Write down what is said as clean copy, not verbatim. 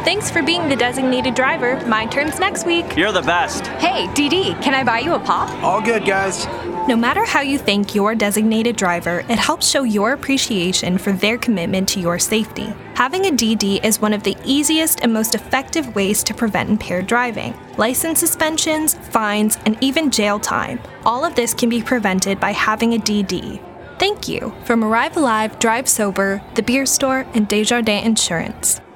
Thanks for being the designated driver. My turn's next week. You're the best. Hey, DD, can I buy you a pop? All good, guys. No matter how you thank your designated driver, it helps show your appreciation for their commitment to your safety. Having a DD is one of the easiest and most effective ways to prevent impaired driving. License suspensions, fines, and even jail time. All of this can be prevented by having a DD. Thank you from Arrive Alive, Drive Sober, The Beer Store, and Desjardins Insurance.